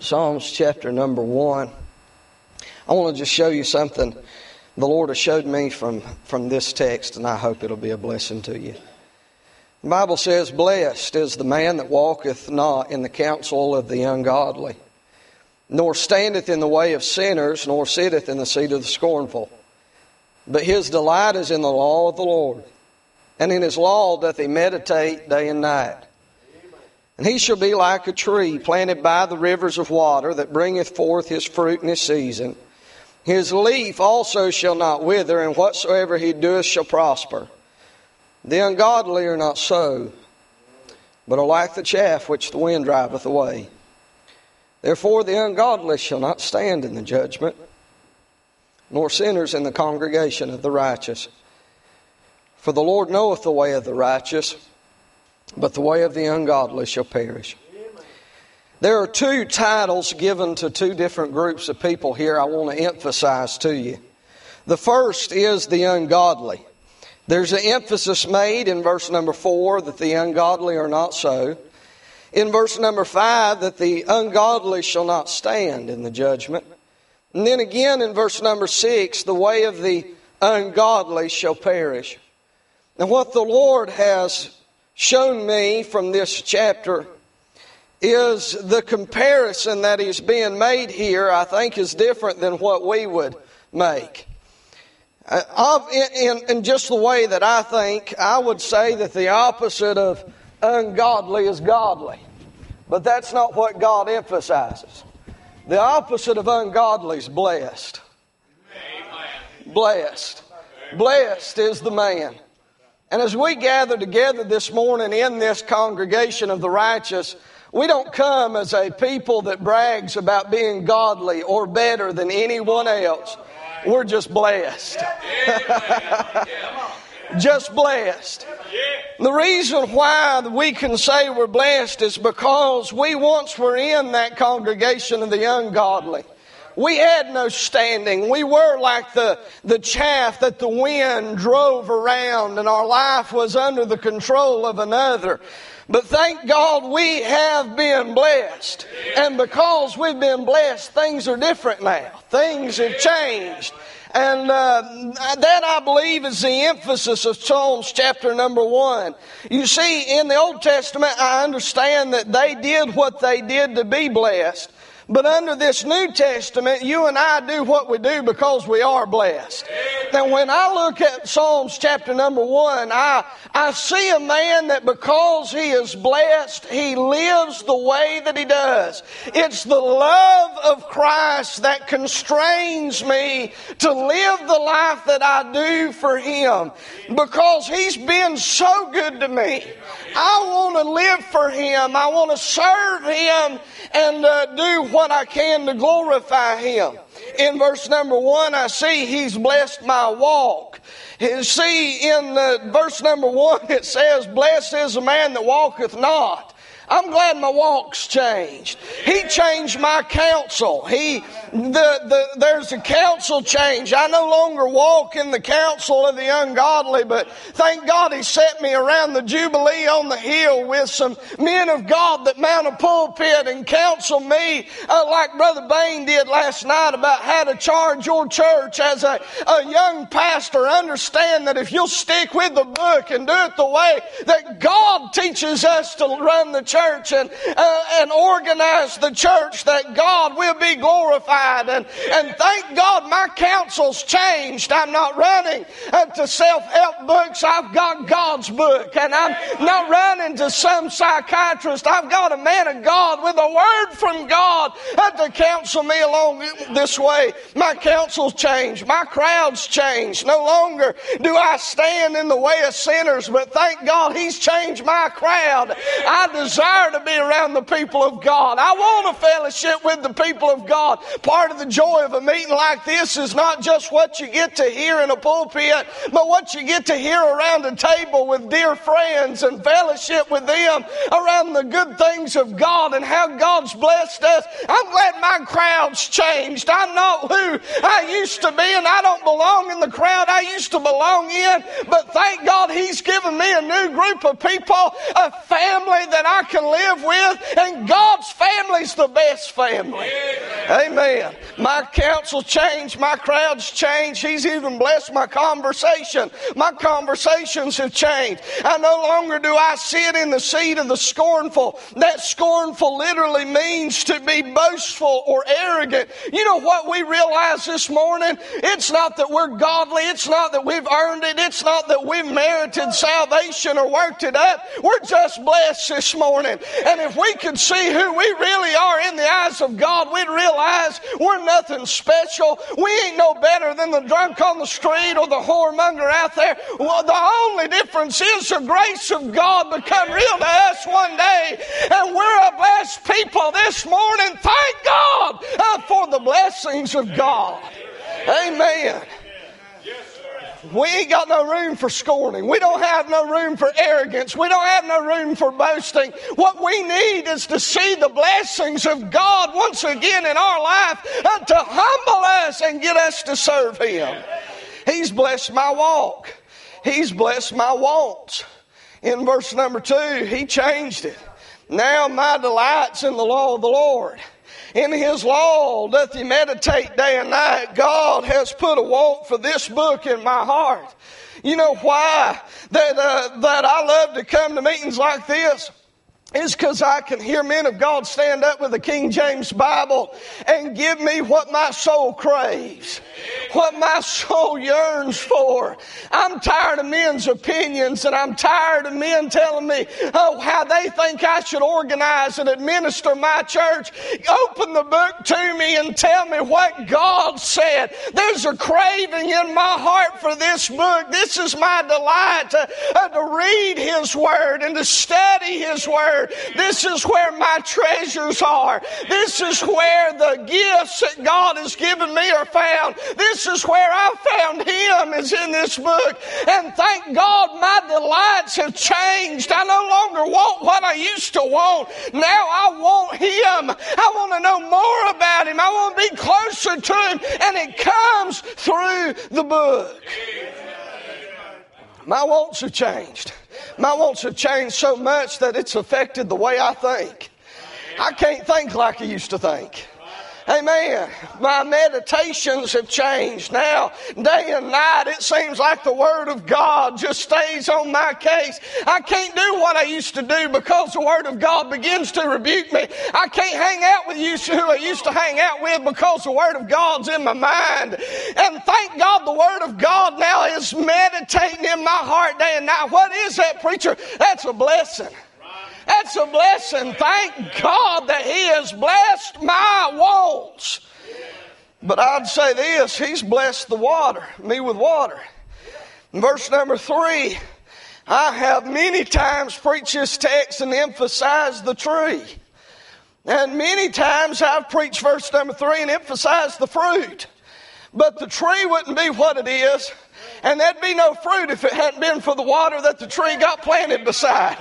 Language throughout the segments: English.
Psalms chapter number 1. I want to just show you something the Lord has showed me from this text, and I hope it'll be a blessing to you. The Bible says, "Blessed is the man that walketh not in the counsel of the ungodly, nor standeth in the way of sinners, nor sitteth in the seat of the scornful. But his delight is in the law of the Lord, and in his law doth he meditate day and night. And he shall be like a tree planted by the rivers of water, that bringeth forth his fruit in his season. His leaf also shall not wither, and whatsoever he doeth shall prosper. The ungodly are not so, but are like the chaff which the wind driveth away. Therefore the ungodly shall not stand in the judgment, nor sinners in the congregation of the righteous. For the Lord knoweth the way of the righteous, but the way of the ungodly shall perish." There are two titles given to two different groups of people here I want to emphasize to you. The first is the ungodly. There's an emphasis made in verse number 4 that the ungodly are not so. In verse number 5 that the ungodly shall not stand in the judgment. And then again in verse number 6, the way of the ungodly shall perish. Now what the Lord has shown me from this chapter is the comparison that is being made here, I think, is different than what we would make. In just the way that I think, I would say that the opposite of ungodly is godly. But that's not what God emphasizes. The opposite of ungodly is blessed. Blessed. Blessed is the man. And as we gather together this morning in this congregation of the righteous, we don't come as a people that brags about being godly or better than anyone else. We're just blessed. Just blessed. The reason why we can say we're blessed is because we once were in that congregation of the ungodly. We had no standing. We were like the chaff that the wind drove around, and our life was under the control of another. But thank God we have been blessed. And because we've been blessed, things are different now. Things have changed. And that, I believe, is the emphasis of Psalms chapter number 1. You see, in the Old Testament, I understand that they did what they did to be blessed. But under this New Testament, you and I do what we do because we are blessed. Now, when I look at Psalms chapter number 1, I see a man that because he is blessed, he lives the way that he does. It's the love of Christ that constrains me to live the life that I do for Him. Because He's been so good to me. I want to live for Him. I want to serve Him and do what I can to glorify Him. In verse number 1, I see He's blessed my walk. You see, in verse number 1, it says, "Blessed is the man that walketh not." I'm glad my walk's changed. He changed my counsel. There's a counsel change. I no longer walk in the counsel of the ungodly, but thank God He set me around the Jubilee on the hill with some men of God that mount a pulpit and counsel me like Brother Bain did last night about how to charge your church as a young pastor. Understand that if you'll stick with the book and do it the way that God teaches us to run the church and organize the church, that God will be glorified. And thank God my counsel's changed. I'm not running to self-help books. I've got God's book. And I'm not running to some psychiatrist. I've got a man of God with a word from God to counsel me along this way. My counsel's changed. My crowd's changed. No longer do I stand in the way of sinners, but thank God He's changed my crowd. I desire to be around the people of God. I want a fellowship with the people of God. Part of the joy of a meeting like this is not just what you get to hear in a pulpit, but what you get to hear around a table with dear friends and fellowship with them around the good things of God and how God's blessed us. I'm glad my crowd's changed. I'm not who I used to be, and I don't belong in the crowd I used to belong in, but thank God He's given me a new group of people, a family that I can live with, and God's family's the best family. Amen. My counsel changed. My crowd's changed. He's even blessed my conversation. My conversations have changed. I no longer do I sit in the seat of the scornful. That scornful literally means to be boastful or arrogant. You know what we realize this morning? It's not that we're godly. It's not that we've earned it. It's not that we've merited salvation or worked it up. We're just blessed this morning. And if we could see who we really are in the eyes of God, we'd realize we're nothing special. We ain't no better than the drunk on the street or the whoremonger out there. Well, the only difference is the grace of God become real to us one day. And we're a blessed people this morning. Thank God for the blessings of God. Amen. We ain't got no room for scorning. We don't have no room for arrogance. We don't have no room for boasting. What we need is to see the blessings of God once again in our life to humble us and get us to serve Him. He's blessed my walk. He's blessed my wants. In verse number 2, He changed it. Now my delight's in the law of the Lord. In His law doth He meditate day and night. God has put a want for this book in my heart. You know why that I love to come to meetings like this? Is because I can hear men of God stand up with a King James Bible and give me what my soul craves, what my soul yearns for. I'm tired of men's opinions, and I'm tired of men telling me how they think I should organize and administer my church. Open the book to me and tell me what God said. There's a craving in my heart for this book. This is my delight to read His Word and to study His Word. This is where my treasures are. This is where the gifts that God has given me are found. This is where I found Him, is in this book. And thank God my delights have changed. I no longer want what I used to want. Now I want Him. I want to know more about Him. I want to be closer to Him. And it comes through the book. My wants have changed. My wants have changed so much that it's affected the way I think. I can't think like I used to think. Amen. My meditations have changed. Now, day and night, it seems like the Word of God just stays on my case. I can't do what I used to do because the Word of God begins to rebuke me. I can't hang out with who I used to hang out with because the Word of God's in my mind. And thank God the Word of God now is meditating in my heart day and night. What is that, preacher? That's a blessing. That's a blessing. Thank God that He has blessed my wants. But I'd say this, He's blessed the water, me with water. In verse number 3, I have many times preached this text and emphasized the tree. And many times I've preached verse number 3 and emphasized the fruit. But the tree wouldn't be what it is. And there'd be no fruit if it hadn't been for the water that the tree got planted beside.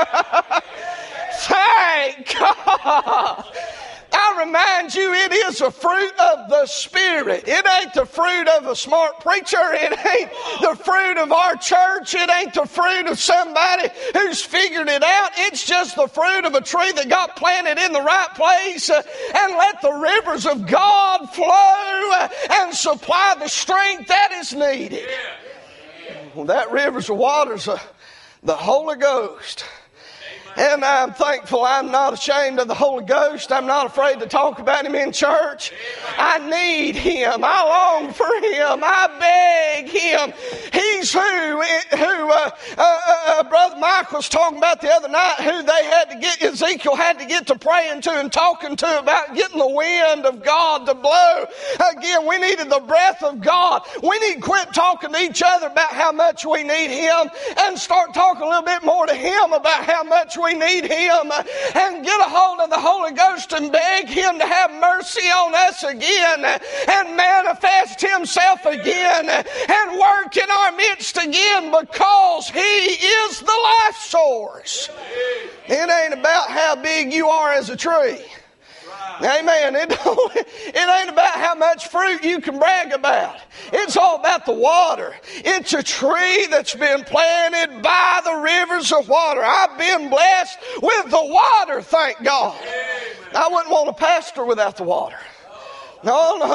Thank God. I remind you, it is a fruit of the Spirit. It ain't the fruit of a smart preacher. It ain't the fruit of our church. It ain't the fruit of somebody who's figured it out. It's just the fruit of a tree that got planted in the right place and let the rivers of God flow and supply the strength that is needed. Well, that rivers of water's the Holy Ghost. And I'm thankful I'm not ashamed of the Holy Ghost. I'm not afraid to talk about Him in church. I need Him. I long for Him. I beg Him. He's who Brother Mike was talking about the other night, who they had to get, Ezekiel had to get to praying to and talking to about getting the wind of God to blow. Again, we needed the breath of God. We need to quit talking to each other about how much we need Him and start talking a little bit more to Him about how much we need Him, and get a hold of the Holy Ghost and beg Him to have mercy on us again and manifest Himself again and work in our midst again, because He is the life source. It ain't about how big you are as a tree. Amen. It ain't about how much fruit you can brag about. It's all about the water. It's a tree that's been planted by the rivers of water. I've been blessed with the water, thank God. I wouldn't want a pastor without the water. No.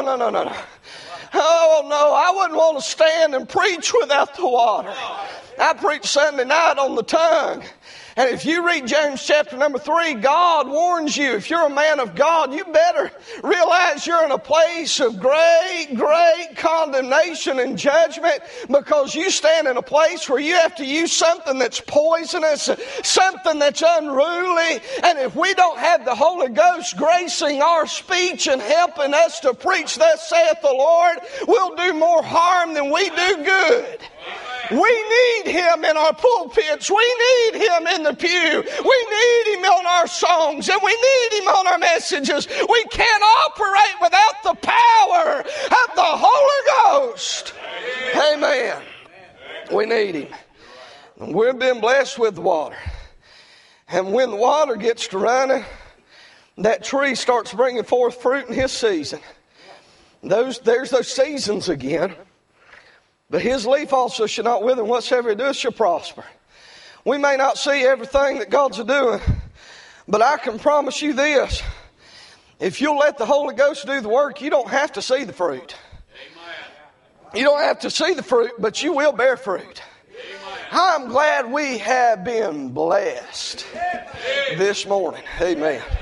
Oh, no, I wouldn't want to stand and preach without the water. I preach Sunday night on the tongue. And if you read James chapter number 3, God warns you, if you're a man of God, you better realize you're in a place of great condemnation and judgment, because you stand in a place where you have to use something that's poisonous, something that's unruly. And if we don't have the Holy Ghost gracing our speech and helping us to preach, thus saith the Lord, we'll do more harm than we do good. We need Him in our pulpits. We need Him in the pew. We need Him on our songs, and we need Him on our messages. We can't operate without the power of the Holy Ghost. Amen. We need Him. And we've been blessed with the water. And when the water gets to running, that tree starts bringing forth fruit in His season. There's those seasons again. But His leaf also shall not wither, and whatsoever He doeth shall prosper. We may not see everything that God's doing, but I can promise you this. If you'll let the Holy Ghost do the work, you don't have to see the fruit. You don't have to see the fruit, but you will bear fruit. I'm glad we have been blessed this morning. Amen.